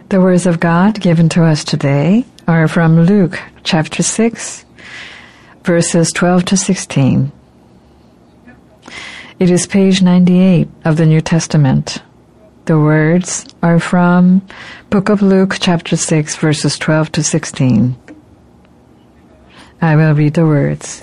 The words of God given to us today are from Luke chapter 6, verses 12 to 16. It is page 98 of the New Testament. The words are from Book of Luke chapter 6, verses 12 to 16. I will read the words.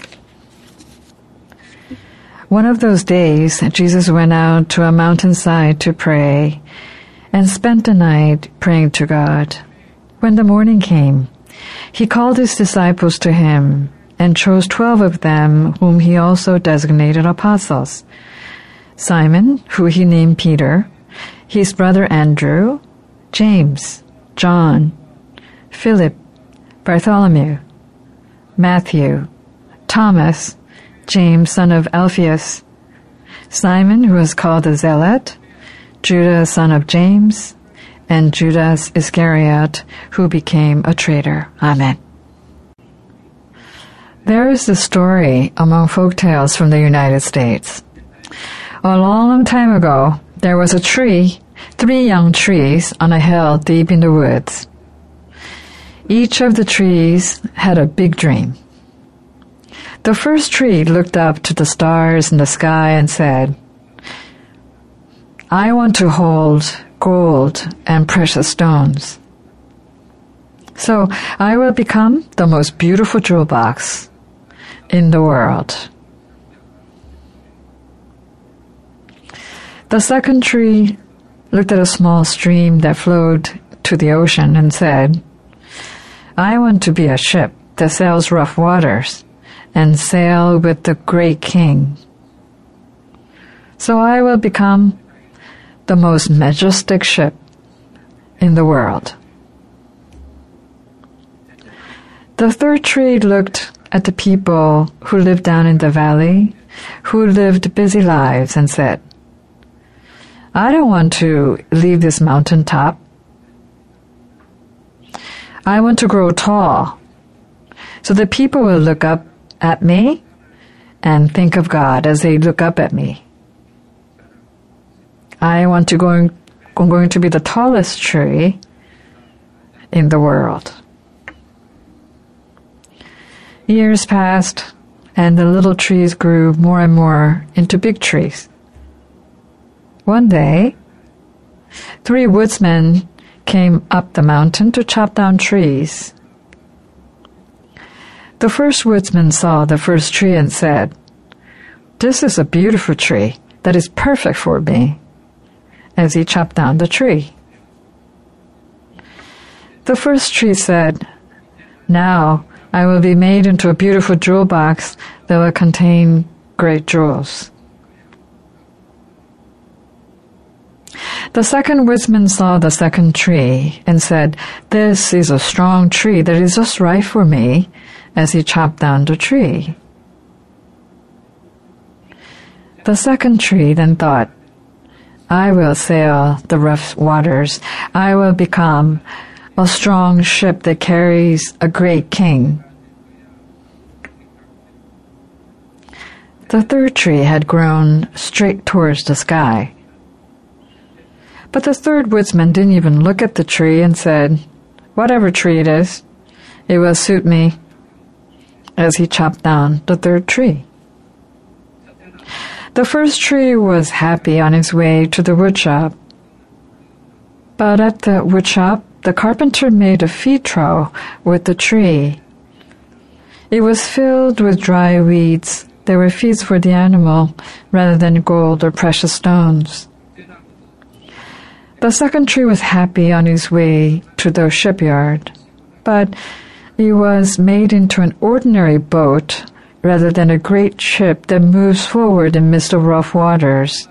One of those days, Jesus went out to a mountainside to pray and spent the night praying to God. When the morning came, he called his disciples to him and chose 12 of them, whom he also designated apostles. Simon, who he named Peter, his brother Andrew, James, John, Philip, Bartholomew, Matthew, Thomas, James, son of Alphaeus, Simon, who was called the Zealot, Judas, son of James, and Judas Iscariot, who became a traitor. Amen. There is a story among folk tales from the United States. A long time ago, there was a tree, 3 young trees on a hill deep in the woods. Each of the trees had a big dream. The first tree looked up to the stars in the sky and said, I want to hold gold and precious stones. So I will become the most beautiful jewel box in the world. The second tree looked at a small stream that flowed to the ocean and said, I want to be a ship that sails rough waters and sail with the great king. So I will become the most majestic ship in the world. The third tree looked at the people who lived down in the valley, who lived busy lives, and said, I don't want to leave this mountaintop. I want to grow tall, so that people will look up at me and think of God as they look up at me. I'm going to be the tallest tree in the world. Years passed, and the little trees grew more and more into big trees. One day, 3 woodsmen came up the mountain to chop down trees. The first woodsman saw the first tree and said, This is a beautiful tree that is perfect for me, as he chopped down the tree. The first tree said, Now I will be made into a beautiful jewel box that will contain great jewels. The second woodsman saw the second tree and said, This is a strong tree that is just right for me, as he chopped down the tree. The second tree then thought, I will sail the rough waters. I will become a strong ship that carries a great king. The third tree had grown straight towards the sky. But the third woodsman didn't even look at the tree and said, Whatever tree it is, it will suit me, as he chopped down the third tree. The first tree was happy on its way to the woodshop. But at the woodshop, the carpenter made a feed trough with the tree. It was filled with dry weeds. There were feeds for the animal rather than gold or precious stones. The second tree was happy on its way to the shipyard, but it was made into an ordinary boat rather than a great ship that moves forward in midst of rough waters.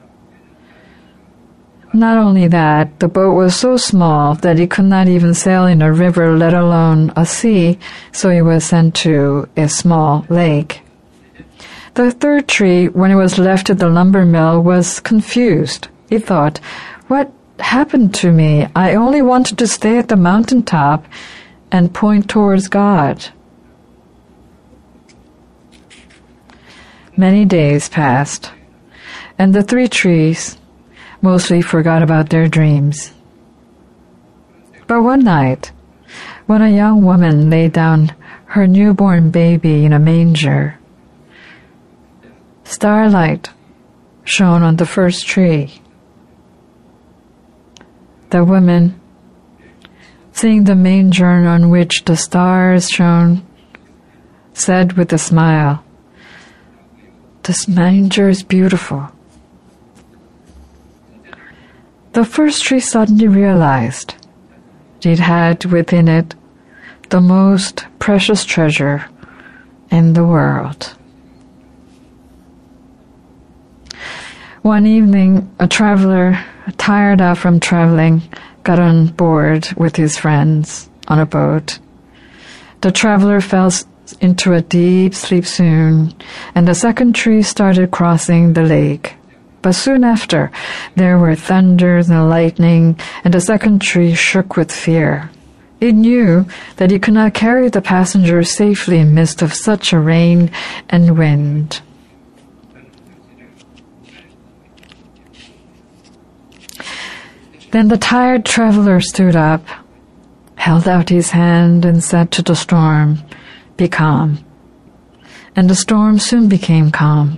Not only that, the boat was so small that it could not even sail in a river, let alone a sea, so it was sent to a small lake. The third tree, when it was left at the lumber mill, was confused. It thought, What happened to me? I only wanted to stay at the mountaintop and point towards God. Many days passed, and the 3 trees mostly forgot about their dreams. But one night, when a young woman laid down her newborn baby in a manger, starlight shone on the first tree. The woman, seeing the manger on which the stars shone, said with a smile, "This manger is beautiful." The first tree suddenly realized it had within it the most precious treasure in the world. One evening, a traveler, tired out from traveling, got on board with his friends on a boat. The traveler fell into a deep sleep soon, and the second tree started crossing the lake. But soon after, there were thunders and lightning, and the second tree shook with fear. It knew that it could not carry the passengers safely in midst of such a rain and wind. Then the tired traveler stood up, held out his hand, and said to the storm, "Be calm." And the storm soon became calm.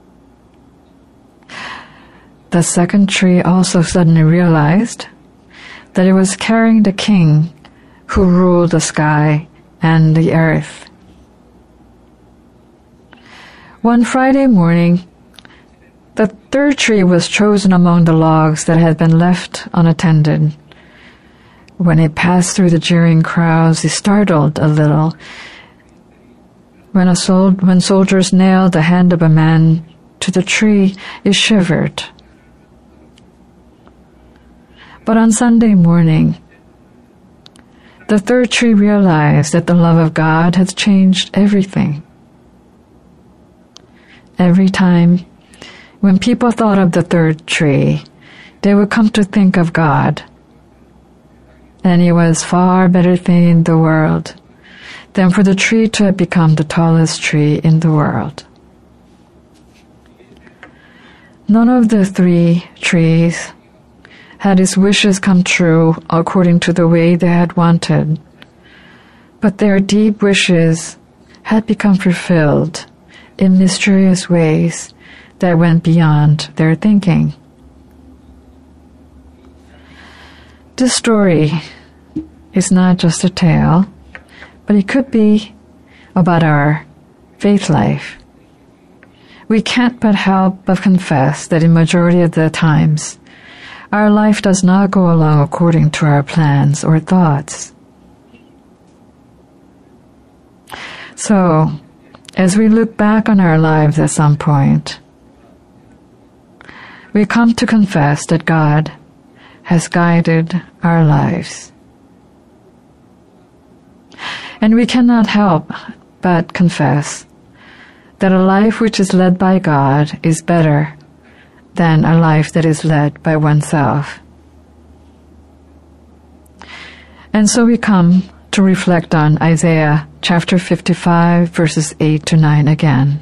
The second tree also suddenly realized that it was carrying the king who ruled the sky and the earth. One Friday morning, the third tree was chosen among the logs that had been left unattended. When it passed through the jeering crowds, it startled a little. When soldiers nailed the hand of a man to the tree, it shivered. But on Sunday morning, the third tree realized that the love of God has changed everything. Every time when people thought of the third tree, they would come to think of God. And it was far better thing in the world than for the tree to have become the tallest tree in the world. None of the three trees had its wishes come true according to the way they had wanted, but their deep wishes had become fulfilled in mysterious ways that went beyond their thinking. This story is not just a tale, but it could be about our faith life. We can't but help but confess that in majority of the times, our life does not go along according to our plans or thoughts. So, as we look back on our lives at some point, we come to confess that God has guided our lives. And we cannot help but confess that a life which is led by God is better than a life that is led by oneself. And so we come to reflect on Isaiah chapter 55, verses 8 to 9 again.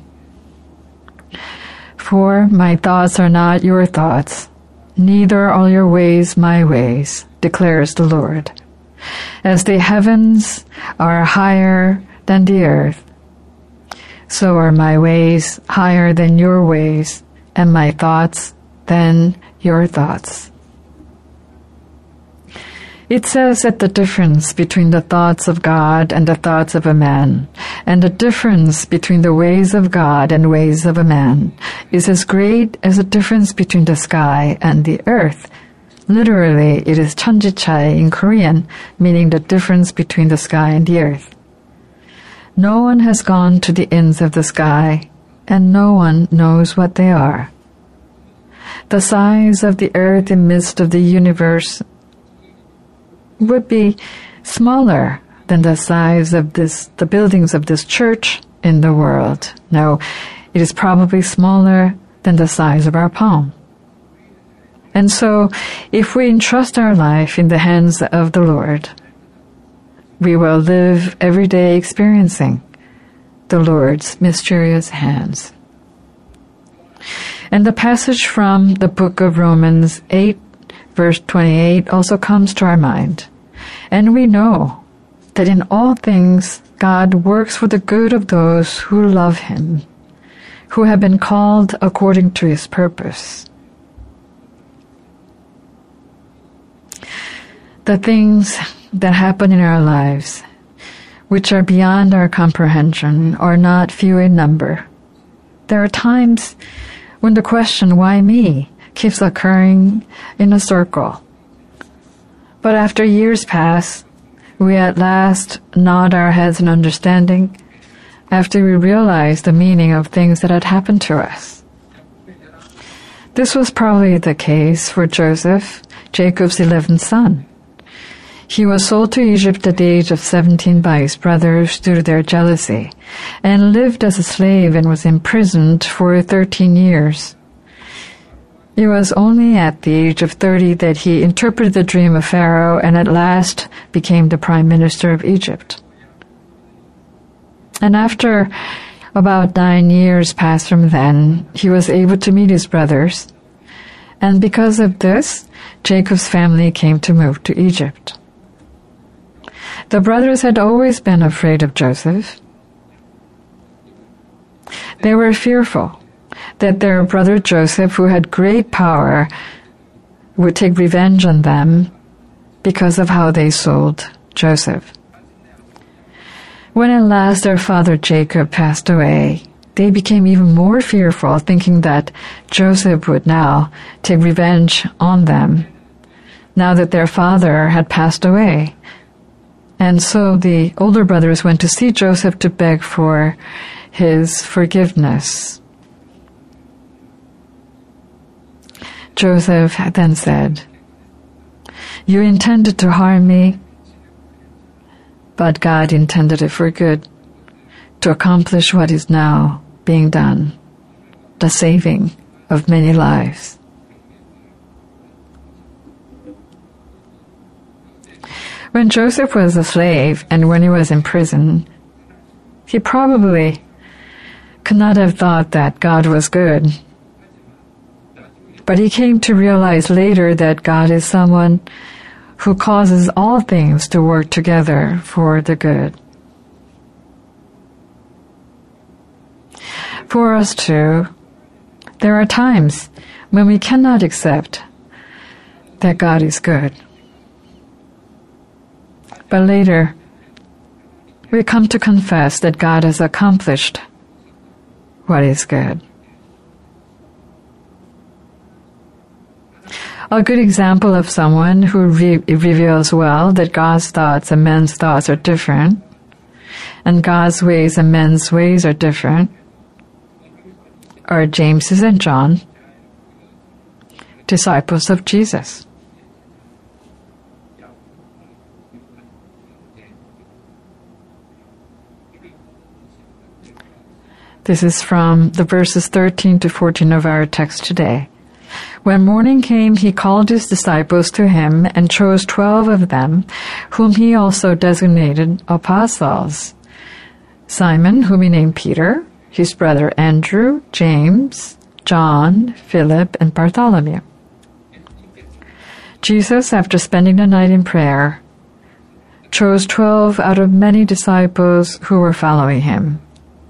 "For my thoughts are not your thoughts, neither are your ways my ways, declares the Lord. As the heavens are higher than the earth, so are my ways higher than your ways, and my thoughts than your thoughts." It says that the difference between the thoughts of God and the thoughts of a man, and the difference between the ways of God and ways of a man, is as great as the difference between the sky and the earth. Literally, it is 천지차이 in Korean, meaning the difference between the sky and the earth. No one has gone to the ends of the sky, and no one knows what they are. The size of the earth in the midst of the universe would be smaller than the size of the buildings of this church in the world. No, it is probably smaller than the size of our palm. And so, if we entrust our life in the hands of the Lord, we will live every day experiencing the Lord's mysterious hands. And the passage from the book of Romans 8, verse 28 also comes to our mind. And we know that in all things God works for the good of those who love Him, who have been called according to His purpose. The things that happen in our lives, which are beyond our comprehension, are not few in number. There are times when the question, why me, keeps occurring in a circle. But after years pass, we at last nod our heads in understanding after we realize the meaning of things that had happened to us. This was probably the case for Joseph, Jacob's 11th son. He was sold to Egypt at the age of 17 by his brothers due to their jealousy, and lived as a slave and was imprisoned for 13 years. It was only at the age of 30 that he interpreted the dream of Pharaoh and at last became the prime minister of Egypt. And after about 9 years passed from then, he was able to meet his brothers, and because of this, Jacob's family came to move to Egypt. The brothers had always been afraid of Joseph. They were fearful that their brother Joseph, who had great power, would take revenge on them because of how they sold Joseph. When at last their father Jacob passed away, they became even more fearful, thinking that Joseph would now take revenge on them, now that their father had passed away. And so the older brothers went to see Joseph to beg for his forgiveness. Joseph then said, "You intended to harm me, but God intended it for good, to accomplish what is now being done, the saving of many lives." When Joseph was a slave and when he was in prison, he probably could not have thought that God was good. But he came to realize later that God is someone who causes all things to work together for the good. For us too, there are times when we cannot accept that God is good. But later, we come to confess that God has accomplished what is good. A good example of someone who reveals well that God's thoughts and men's thoughts are different, and God's ways and men's ways are different, are James and John, disciples of Jesus. This is from the verses 13 to 14 of our text today. When morning came, he called his disciples to him and chose 12 of them, whom he also designated apostles. Simon, whom he named Peter, his brother Andrew, James, John, Philip, and Bartholomew. Jesus, after spending the night in prayer, chose 12 out of many disciples who were following him.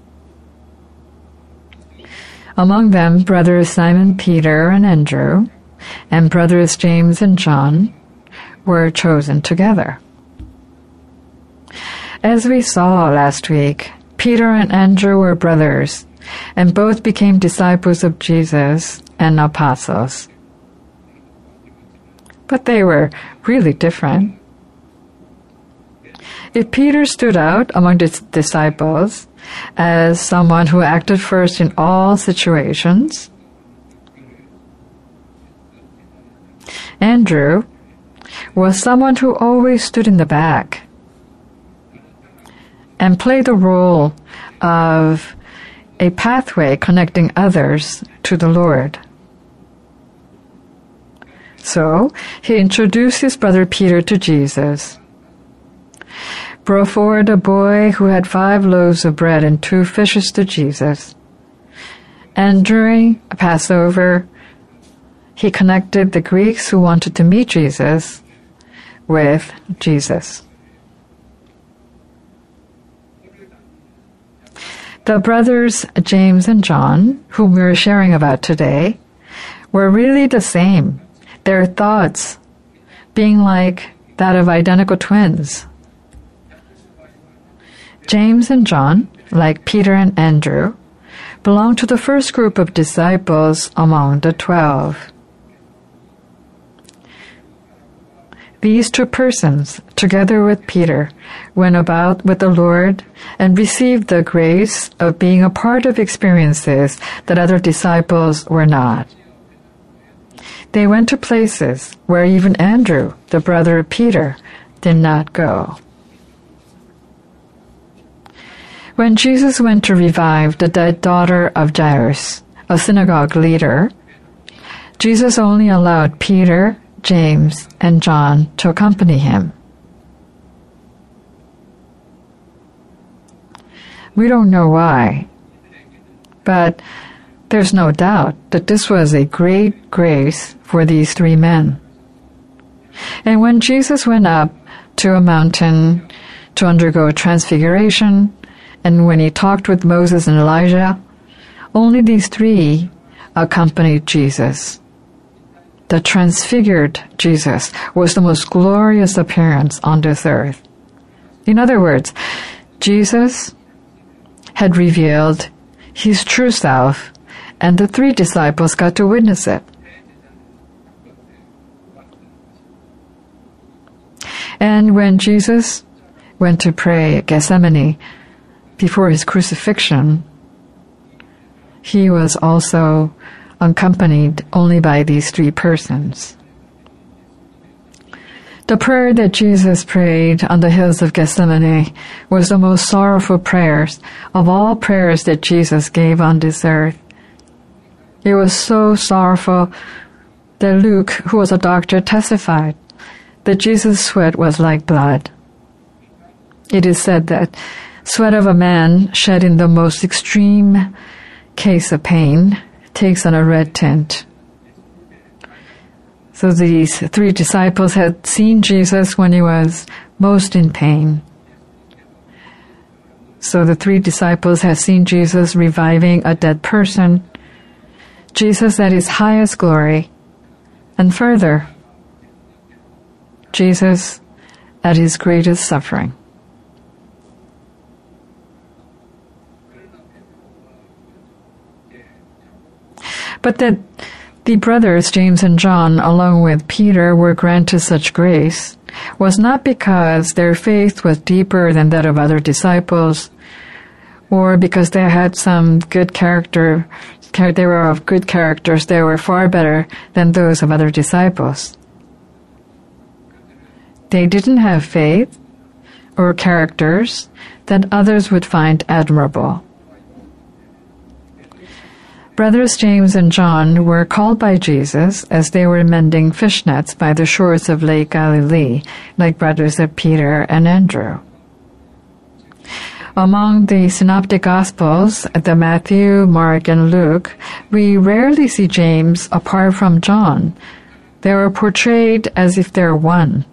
Among them, brothers Simon Peter and Andrew, and brothers James and John, were chosen together. As we saw last week, Peter and Andrew were brothers, and both became disciples of Jesus and apostles. But they were really different. If Peter stood out among the disciples as someone who acted first in all situations, Andrew was someone who always stood in the back and played the role of a pathway connecting others to the Lord. So he introduced his brother Peter to Jesus, brought forward a boy who had 5 loaves of bread and 2 fishes to Jesus. And during Passover, he connected the Greeks who wanted to meet Jesus with Jesus. The brothers James and John, whom we're sharing about today, were really the same, their thoughts being like that of identical twins. James and John, like Peter and Andrew, belonged to the first group of disciples among the 12. These two persons, together with Peter, went about with the Lord and received the grace of being a part of experiences that other disciples were not. They went to places where even Andrew, the brother of Peter, did not go. When Jesus went to revive the dead daughter of Jairus, a synagogue leader, Jesus only allowed Peter, James, and John to accompany him. We don't know why, but there's no doubt that this was a great grace for these three men. And when Jesus went up to a mountain to undergo transfiguration, and when he talked with Moses and Elijah, only these three accompanied Jesus. The transfigured Jesus was the most glorious appearance on this earth. In other words, Jesus had revealed his true self, and the three disciples got to witness it. And when Jesus went to pray at Gethsemane before his crucifixion, he was also accompanied only by these three persons. The prayer that Jesus prayed on the hills of Gethsemane was the most sorrowful prayers of all prayers that Jesus gave on this earth. It was so sorrowful that Luke, who was a doctor, testified that Jesus' sweat was like blood. It is said that sweat of a man shed in the most extreme case of pain takes on a red tint. So these three disciples had seen Jesus when he was most in pain. So the three disciples had seen Jesus reviving a dead person, Jesus at his highest glory, and further, Jesus at his greatest suffering. But that the brothers James and John, along with Peter, were granted such grace was not because their faith was deeper than that of other disciples, or because they had some good character, they were of good characters, they were far better than those of other disciples. They didn't have faith or characters that others would find admirable. Brothers James and John were called by Jesus as they were mending fish nets by the shores of Lake Galilee, like brothers of Peter and Andrew. Among the Synoptic Gospels, the Matthew, Mark, and Luke, we rarely see James apart from John. They were portrayed as if they're one.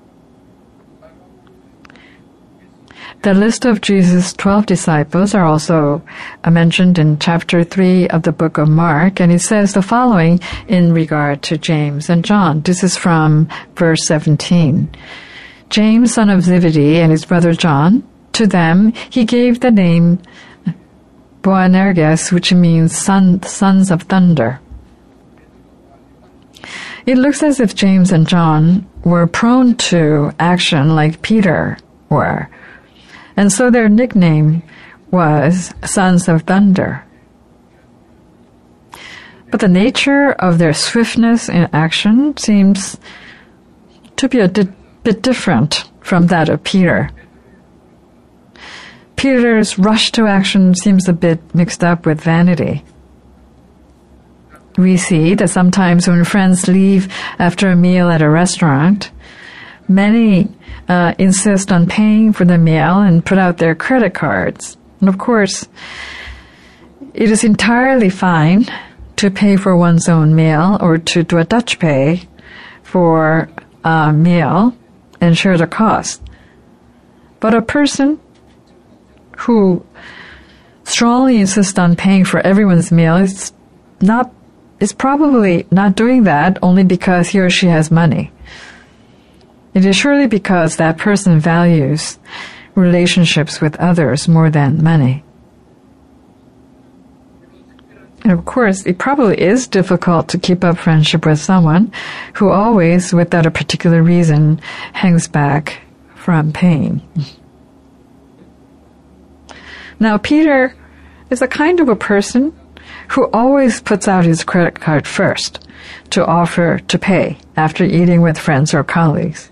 The list of Jesus' 12 disciples are also mentioned in chapter 3 of the book of Mark, and it says the following in regard to James and John. This is from verse 17. James, son of Zebedee, and his brother John, to them he gave the name Boanerges, which means sons of thunder. It looks as if James and John were prone to action like Peter were. And so their nickname was Sons of Thunder. But the nature of their swiftness in action seems to be a bit different from that of Peter. Peter's rush to action seems a bit mixed up with vanity. We see that sometimes when friends leave after a meal at a restaurant, many insist on paying for the meal and put out their credit cards. And of course, it is entirely fine to pay for one's own meal or to do a Dutch pay for a meal and share the cost. But a person who strongly insists on paying for everyone's meal is probably not doing that only because he or she has money. It is surely because that person values relationships with others more than money. And of course, it probably is difficult to keep up friendship with someone who always, without a particular reason, hangs back from paying. Now, Peter is a kind of a person who always puts out his credit card first to offer to pay after eating with friends or colleagues.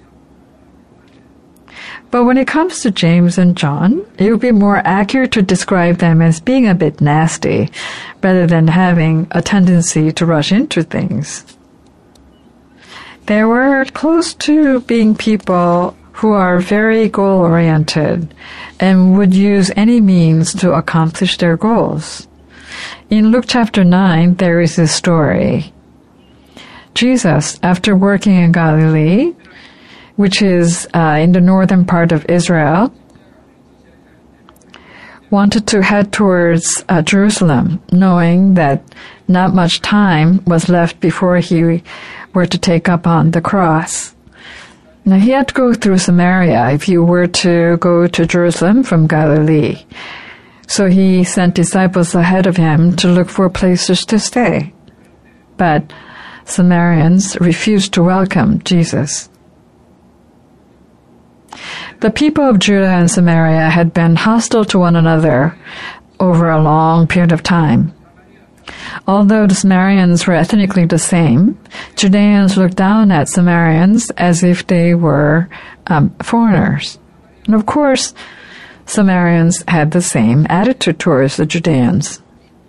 But when it comes to James and John, it would be more accurate to describe them as being a bit nasty rather than having a tendency to rush into things. They were close to being people who are very goal-oriented and would use any means to accomplish their goals. In Luke chapter 9, there is this story. Jesus, after working in Galilee, which is in the northern part of Israel, wanted to head towards Jerusalem, knowing that not much time was left before he were to take up on the cross. Now, he had to go through Samaria if he were to go to Jerusalem from Galilee. So he sent disciples ahead of him to look for places to stay. But Samaritans refused to welcome Jesus. The people of Judah and Samaria had been hostile to one another over a long period of time. Although the Samaritans were ethnically the same, Judeans looked down at Samaritans as if they were foreigners. And of course, Samaritans had the same attitude towards the Judeans.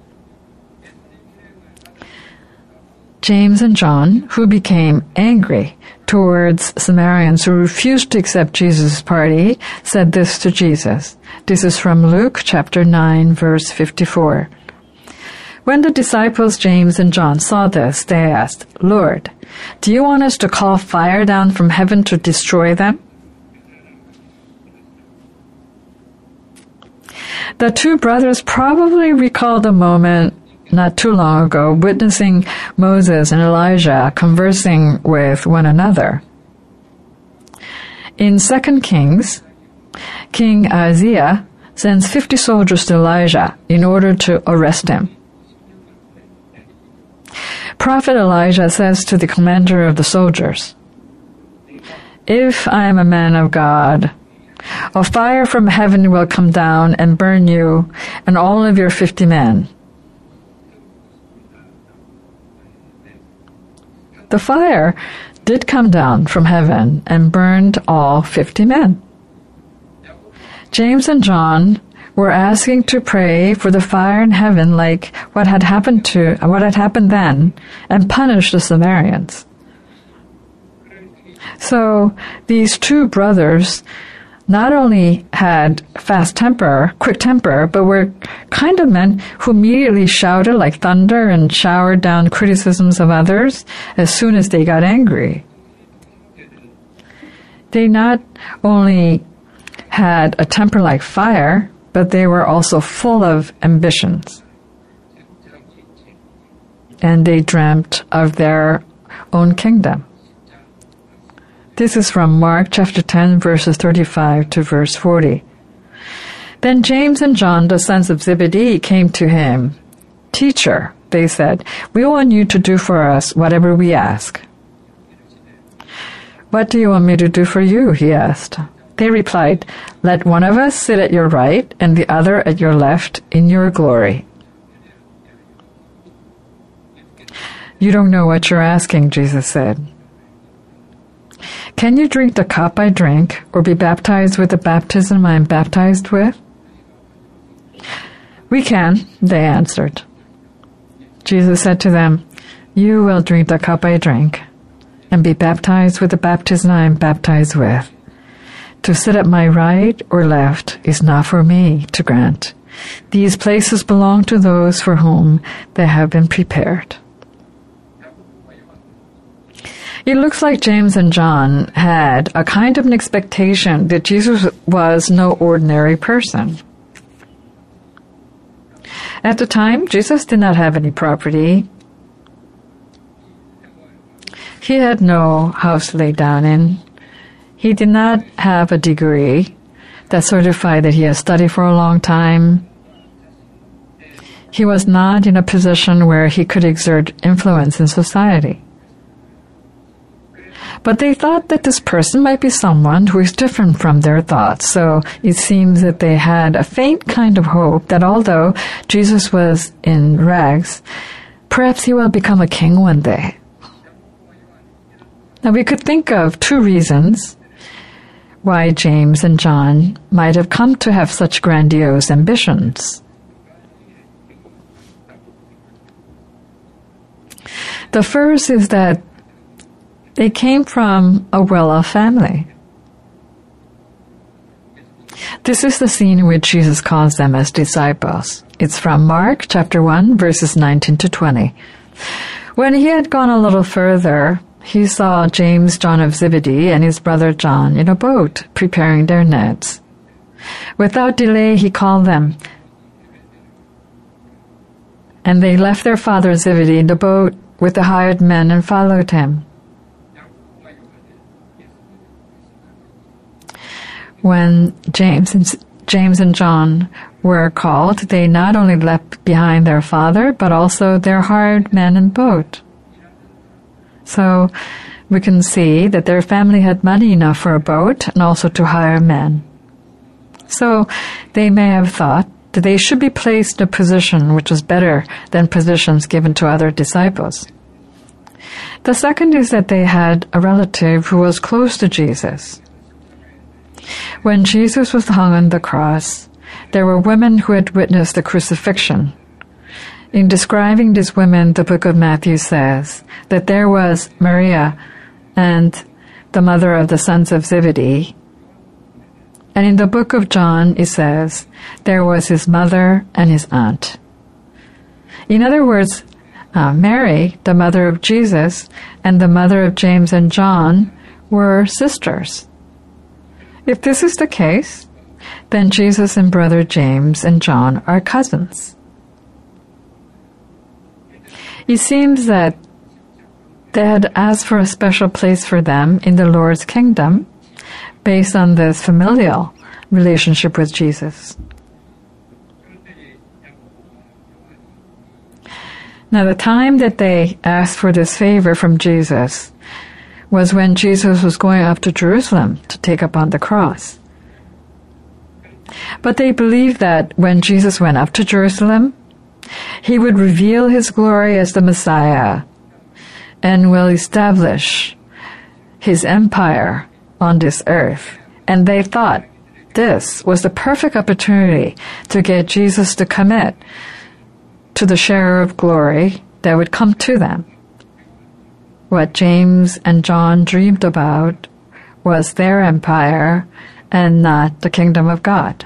James and John, who became angry towards Samaritans who refused to accept Jesus' party, said this to Jesus. This is from Luke chapter 9, verse 54. When the disciples James and John saw this, they asked, "Lord, do you want us to call fire down from heaven to destroy them?" The two brothers probably recalled a moment not too long ago, witnessing Moses and Elijah conversing with one another. In 2 Kings, King Isaiah sends 50 soldiers to Elijah in order to arrest him. Prophet Elijah says to the commander of the soldiers, "If I am a man of God, a fire from heaven will come down and burn you and all of your 50 men." The fire did come down from heaven and burned all 50 men. James and John were asking to pray for the fire in heaven like what had happened then and punish the Samaritans. So these two brothers not only had quick temper, but were kind of men who immediately shouted like thunder and showered down criticisms of others as soon as they got angry. They not only had a temper like fire, but they were also full of ambitions. And they dreamt of their own kingdom. This is from Mark chapter 10, verses 35 to verse 40. Then James and John, the sons of Zebedee, came to him. "Teacher," they said, "we want you to do for us whatever we ask." "What do you want me to do for you?" he asked. They replied, "Let one of us sit at your right and the other at your left in your glory." "You don't know what you're asking," Jesus said. "Can you drink the cup I drink or be baptized with the baptism I am baptized with?" "We can," they answered. Jesus said to them, "You will drink the cup I drink and be baptized with the baptism I am baptized with. To sit at my right or left is not for me to grant. These places belong to those for whom they have been prepared." It looks like James and John had a kind of an expectation that Jesus was no ordinary person. At the time, Jesus did not have any property. He had no house to lay down in. He did not have a degree that certified that he had studied for a long time. He was not in a position where he could exert influence in society. But they thought that this person might be someone who is different from their thoughts. So it seems that they had a faint kind of hope that although Jesus was in rags, perhaps he will become a king one day. Now we could think of two reasons why James and John might have come to have such grandiose ambitions. The first is that they came from a well-off family. This is the scene in which Jesus calls them as disciples. It's from Mark chapter 1, verses 19 to 20. When he had gone a little further, he saw James, John of Zebedee, and his brother John in a boat, preparing their nets. Without delay, he called them, and they left their father Zebedee in the boat with the hired men and followed him. When James and John were called, they not only left behind their father, but also their hired men and boat. So we can see that their family had money enough for a boat and also to hire men. So they may have thought that they should be placed in a position which was better than positions given to other disciples. The second is that they had a relative who was close to Jesus. When Jesus was hung on the cross, there were women who had witnessed the crucifixion. In describing these women, the book of Matthew says that there was Maria and the mother of the sons of Zebedee. And in the book of John, it says there was his mother and his aunt. In other words, Mary, the mother of Jesus, and the mother of James and John were sisters. If this is the case, then Jesus and brother James and John are cousins. It seems that they had asked for a special place for them in the Lord's kingdom based on this familial relationship with Jesus. Now, the time that they asked for this favor from Jesus was when Jesus was going up to Jerusalem to take up on the cross. But they believed that when Jesus went up to Jerusalem, he would reveal his glory as the Messiah and will establish his empire on this earth. And they thought this was the perfect opportunity to get Jesus to commit to the share of glory that would come to them. What James and John dreamed about was their empire and not the kingdom of God.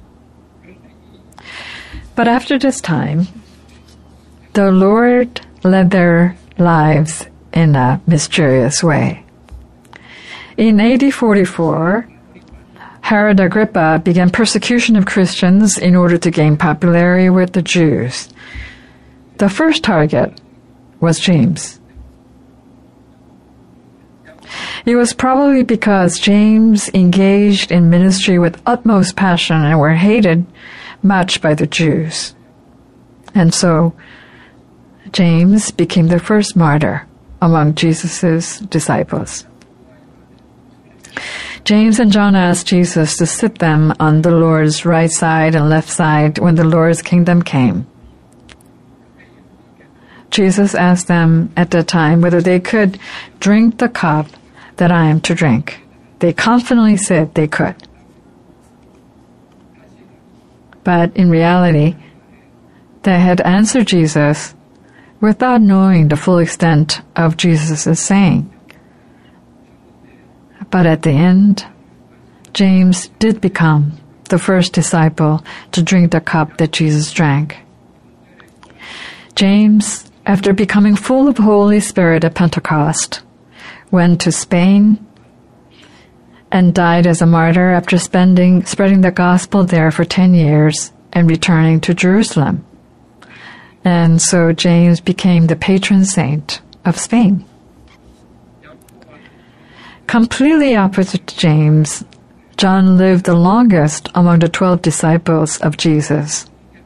But after this time, the Lord led their lives in a mysterious way. In AD 44, Herod Agrippa began persecution of Christians in order to gain popularity with the Jews. The first target was James. It was probably because James engaged in ministry with utmost passion and were hated much by the Jews. And so James became the first martyr among Jesus' disciples. James and John asked Jesus to sit them on the Lord's right side and left side when the Lord's kingdom came. Jesus asked them at that time whether they could drink the cup that I am to drink. They confidently said they could. But in reality, they had answered Jesus without knowing the full extent of Jesus' saying. But at the end, James did become the first disciple to drink the cup that Jesus drank. James, after becoming full of the Holy Spirit at Pentecost, went to Spain and died as a martyr after spreading the gospel there for 10 years and returning to Jerusalem. And so James became the patron saint of Spain. Completely opposite to James, John lived the longest among the 12 disciples of Jesus.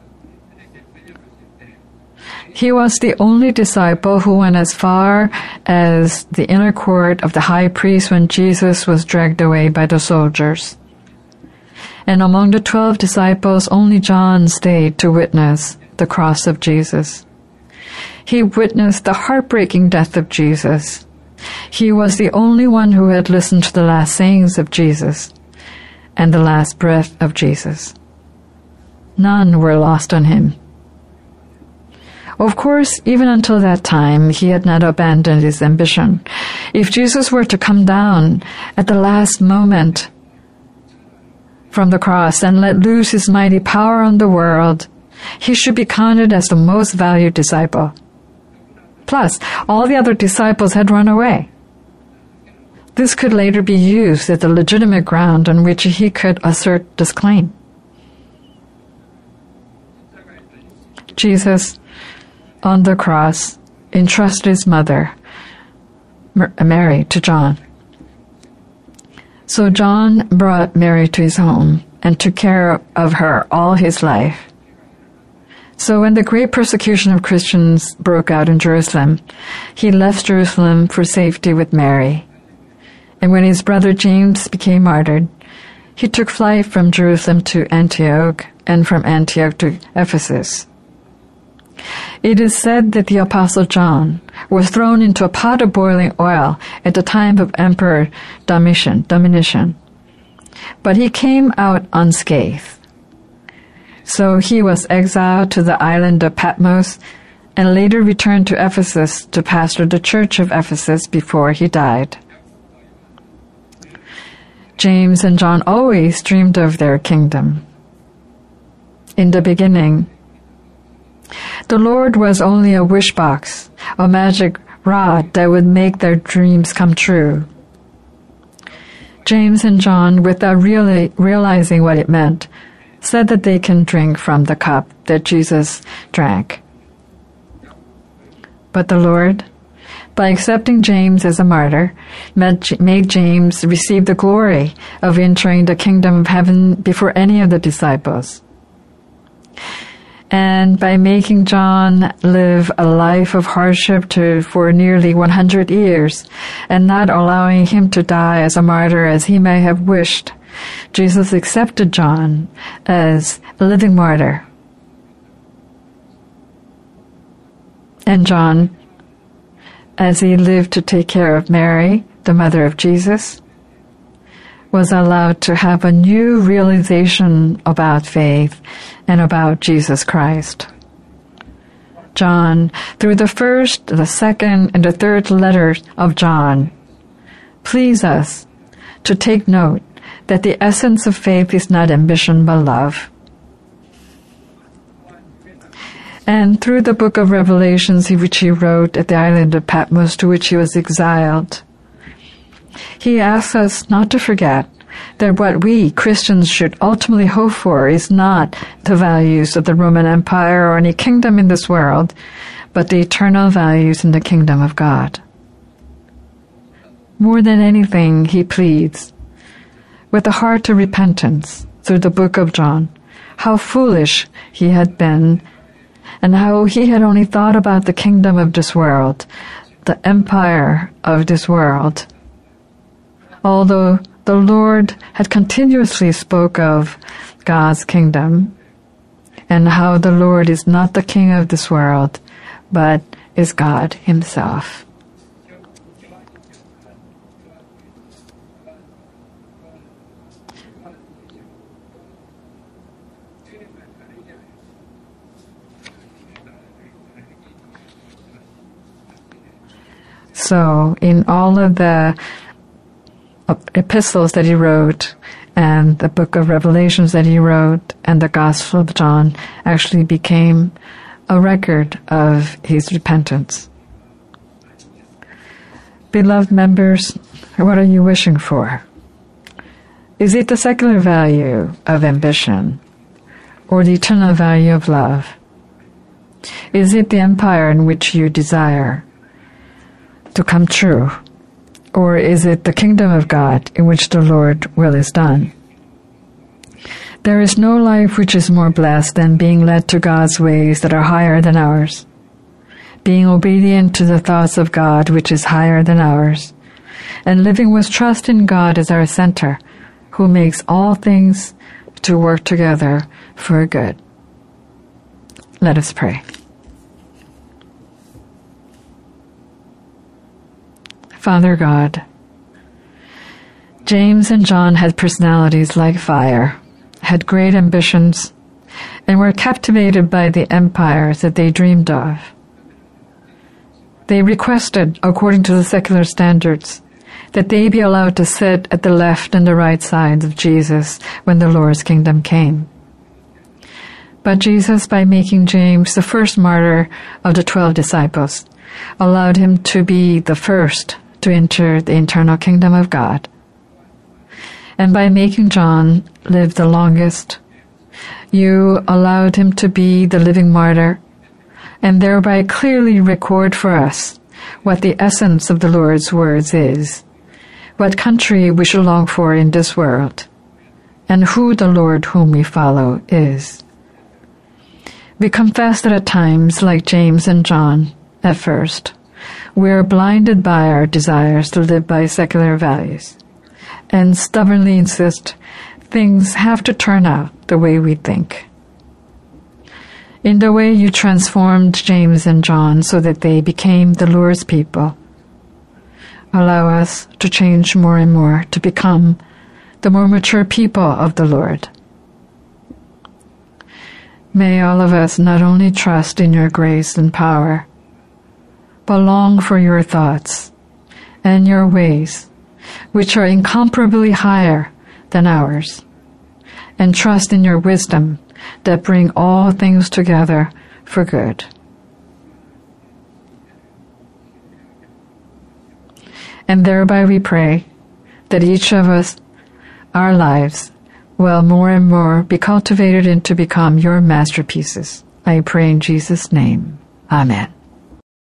He was the only disciple who went as far as the inner court of the high priest when Jesus was dragged away by the soldiers. And among the 12 disciples, only John stayed to witness the cross of Jesus. He witnessed the heartbreaking death of Jesus. He was the only one who had listened to the last sayings of Jesus and the last breath of Jesus. None were lost on him. Of course, even until that time, he had not abandoned his ambition. If Jesus were to come down at the last moment from the cross and let loose his mighty power on the world, he should be counted as the most valued disciple. Plus, all the other disciples had run away. This could later be used as a legitimate ground on which he could assert this claim. Jesus, on the cross, entrusted his mother, Mary, to John. So John brought Mary to his home and took care of her all his life. So when the great persecution of Christians broke out in Jerusalem, he left Jerusalem for safety with Mary. And when his brother James became martyred, he took flight from Jerusalem to Antioch and from Antioch to Ephesus. It is said that the Apostle John was thrown into a pot of boiling oil at the time of Emperor Domitian, but he came out unscathed. So he was exiled to the island of Patmos and later returned to Ephesus to pastor the church of Ephesus before he died. James and John always dreamed of their kingdom. In the beginning, the Lord was only a wish box, a magic rod that would make their dreams come true. James and John, without really realizing what it meant, said that they can drink from the cup that Jesus drank. But the Lord, by accepting James as a martyr, made James receive the glory of entering the kingdom of heaven before any of the disciples. And by making John live a life of hardship for nearly 100 years and not allowing him to die as a martyr as he may have wished, Jesus accepted John as a living martyr. And John, as he lived to take care of Mary, the mother of Jesus, was allowed to have a new realization about faith and about Jesus Christ. John, through the first, the second, and the third letters of John, please us to take note that the essence of faith is not ambition but love. And through the book of Revelations, which he wrote at the island of Patmos, to which he was exiled, he asks us not to forget that what we Christians should ultimately hope for is not the values of the Roman Empire or any kingdom in this world, but the eternal values in the kingdom of God. More than anything, he pleads, with a heart to repentance, through the book of John, how foolish he had been and how he had only thought about the kingdom of this world, the empire of this world. Although the Lord had continuously spoke of God's kingdom and how the Lord is not the king of this world, but is God himself. So, in all of the epistles that he wrote, and the book of Revelations that he wrote, and the Gospel of John actually became a record of his repentance. Beloved members, what are you wishing for? Is it the secular value of ambition or the eternal value of love? Is it the empire in which you desire to come true, or is it the kingdom of God in which the Lord's will is done? There is no life which is more blessed than being led to God's ways that are higher than ours, being obedient to the thoughts of God which is higher than ours, and living with trust in God as our center, who makes all things to work together for good. Let us pray. Father God, James and John had personalities like fire, had great ambitions, and were captivated by the empires that they dreamed of. They requested, according to the secular standards, that they be allowed to sit at the left and the right sides of Jesus when the Lord's kingdom came. But Jesus, by making James the first martyr of the 12 disciples, allowed him to be the first to enter the eternal kingdom of God. And by making John live the longest, you allowed him to be the living martyr, and thereby clearly record for us what the essence of the Lord's words is, what country we should long for in this world, and who the Lord whom we follow is. We confess that at times, like James and John, at first, we are blinded by our desires to live by secular values, and stubbornly insist things have to turn out the way we think. In the way you transformed James and John so that they became the Lord's people, allow us to change more and more to become the more mature people of the Lord. May all of us not only trust in your grace and power, but long for your thoughts and your ways, which are incomparably higher than ours, and trust in your wisdom that bring all things together for good. And thereby we pray that each of us, our lives, will more and more be cultivated and to become your masterpieces. I pray in Jesus' name. Amen.